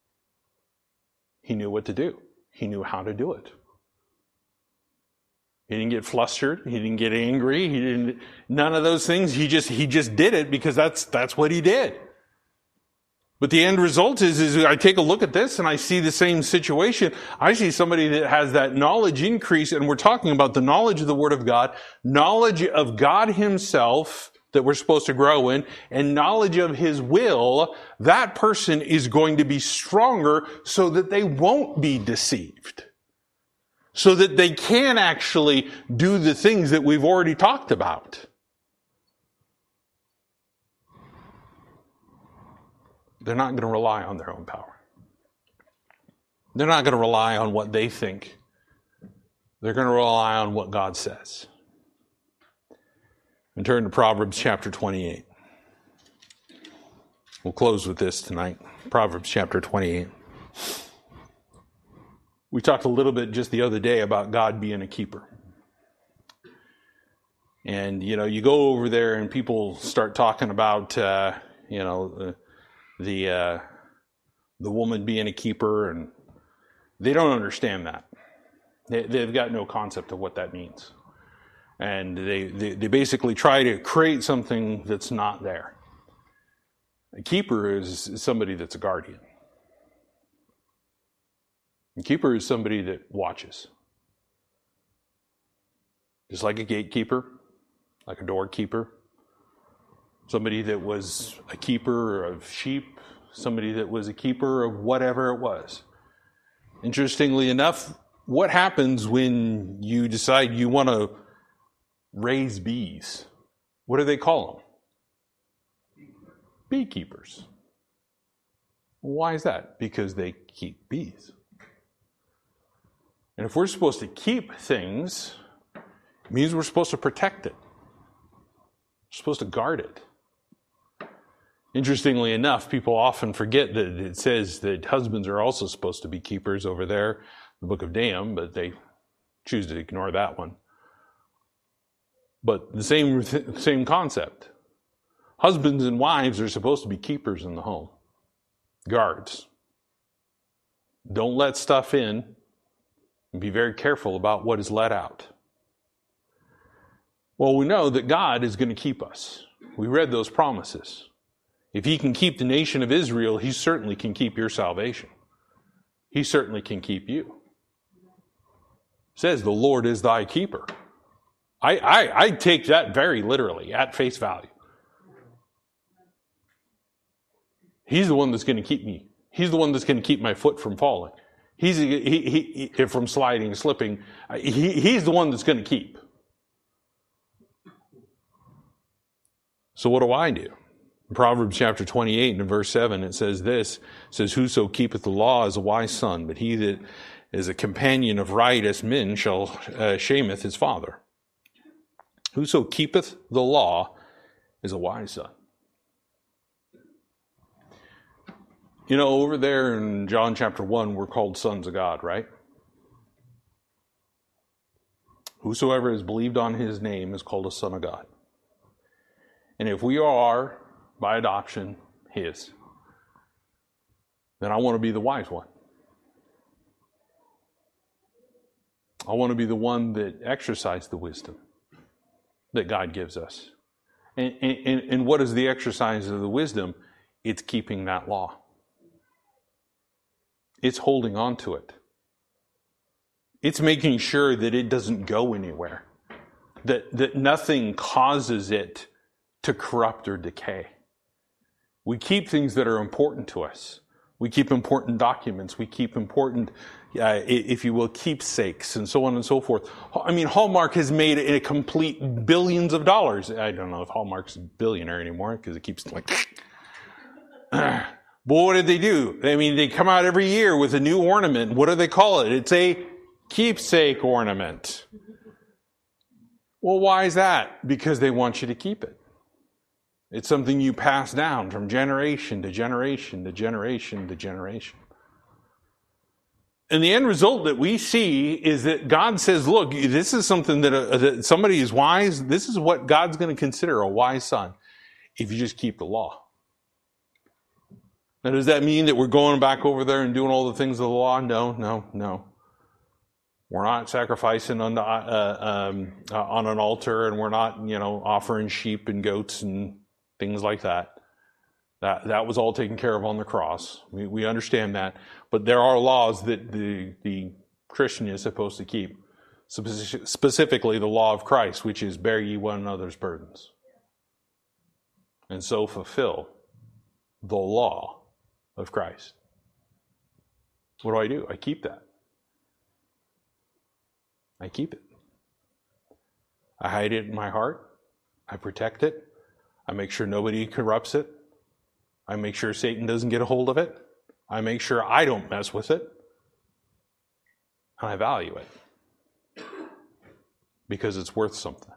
He knew what to do. He knew how to do it. He didn't get flustered. He didn't get angry. He didn't, none of those things. He just, he just did it because that's, that's what he did. But the end result is, is I take a look at this and I see the same situation. I see somebody that has that knowledge increase, and we're talking about the knowledge of the Word of God, knowledge of God Himself that we're supposed to grow in, and knowledge of His will. That person is going to be stronger so that they won't be deceived. So that they can actually do the things that we've already talked about. they're not going to rely on their own power. They're not going to rely on what they think. They're going to rely on what God says. And turn to Proverbs chapter twenty-eight. We'll close with this tonight. Proverbs chapter twenty-eight. We talked a little bit just the other day about God being a keeper. And, you know, you go over there and people start talking about, uh, you know, the the, uh, the woman being a keeper, and they don't understand that. They, they've got no concept of what that means. And they, they, they basically try to create something that's not there. A keeper is somebody that's a guardian. A keeper is somebody that watches. Just like a gatekeeper, like a doorkeeper. Somebody that was a keeper of sheep, somebody that was a keeper of whatever it was. Interestingly enough, what happens when you decide you want to raise bees? What do they call them? Beekeepers. Why is that? Because they keep bees. And if we're supposed to keep things, it means we're supposed to protect it. We're supposed to guard it. Interestingly enough, people often forget that it says that husbands are also supposed to be keepers over there in the book of Nahum, but they choose to ignore that one. But the same, same concept. Husbands and wives are supposed to be keepers in the home. Guards. Don't let stuff in, and be very careful about what is let out. Well, we know that God is going to keep us. We read those promises. If he can keep the nation of Israel, he certainly can keep your salvation. He certainly can keep you. It says, the Lord is thy keeper. I, I, I take that very literally, at face value. He's the one that's going to keep me. He's the one that's going to keep my foot from falling. He's he, he, he, from sliding, slipping. He, he's the one that's going to keep. So what do I do? In Proverbs chapter twenty-eight and in verse seven, it says this, it says, whoso keepeth the law is a wise son, but he that is a companion of riotous men shall uh, shameth his father. Whoso keepeth the law is a wise son. You know, over there in John chapter one, we're called sons of God, right? Whosoever has believed on his name is called a son of God. And if we are, by adoption, his, then I want to be the wise one. I want to be the one that exercises the wisdom that God gives us. And, and, and what is the exercise of the wisdom? It's keeping that law. It's holding on to it. It's making sure that it doesn't go anywhere. That, that nothing causes it to corrupt or decay. We keep things that are important to us. We keep important documents. We keep important, uh, if you will, keepsakes and so on and so forth. I mean, Hallmark has made it a complete billions of dollars. I don't know if Hallmark's a billionaire anymore because it keeps like... But what did they do? I mean, they come out every year with a new ornament. What do they call it? It's a keepsake ornament. Well, why is that? Because they want you to keep it. It's something you pass down from generation to generation to generation to generation. And the end result that we see is that God says, look, this is something that, uh, that somebody is wise. This is what God's going to consider a wise son if you just keep the law. Now, does that mean that we're going back over there and doing all the things of the law? No, no, no. We're not sacrificing on, the, uh, um, uh, on an altar, and we're not, you know, offering sheep and goats and things like that. That that was all taken care of on the cross. We, we understand that. But there are laws that the, the Christian is supposed to keep. Specifically the law of Christ, which is bear ye one another's burdens. And so fulfill the law of Christ. What do I do? I keep that. I keep it. I hide it in my heart. I protect it. I make sure nobody corrupts it. I make sure Satan doesn't get a hold of it. I make sure I don't mess with it. And I value it because it's worth something.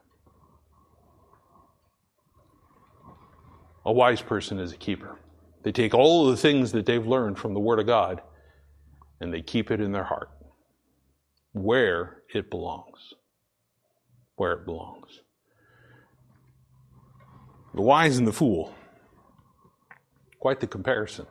A wise person is a keeper. They take all of the things that they've learned from the Word of God and they keep it in their heart where it belongs. Where it belongs. The wise and the fool. Quite the comparison.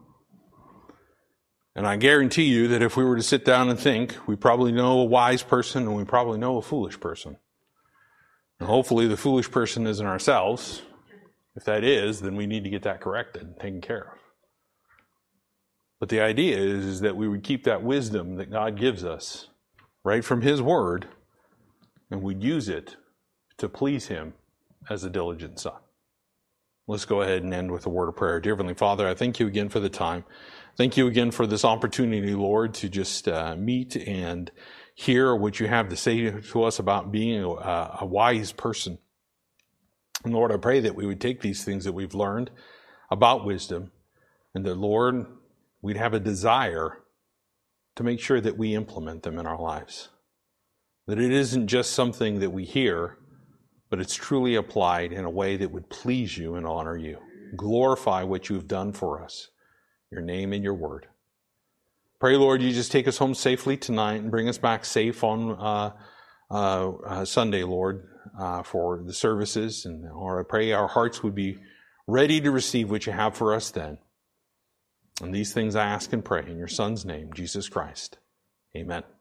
And I guarantee you that if we were to sit down and think, we probably know a wise person and we probably know a foolish person. And hopefully the foolish person isn't ourselves. If that is, then we need to get that corrected and taken care of. But the idea is, is that we would keep that wisdom that God gives us right from His Word, and we'd use it to please Him as a diligent son. Let's go ahead and end with a word of prayer. Dear Heavenly Father, I thank you again for the time. Thank you again for this opportunity, Lord, to just uh, meet and hear what you have to say to us about being a, a wise person. And Lord, I pray that we would take these things that we've learned about wisdom and that, Lord, we'd have a desire to make sure that we implement them in our lives. That it isn't just something that we hear, but it's truly applied in a way that would please you and honor you. Glorify what you've done for us, your name and your word. Pray, Lord, you just take us home safely tonight and bring us back safe on uh, uh, uh, Sunday, Lord, uh, for the services. And Lord, I pray our hearts would be ready to receive what you have for us then. And these things I ask and pray in your Son's name, Jesus Christ. Amen.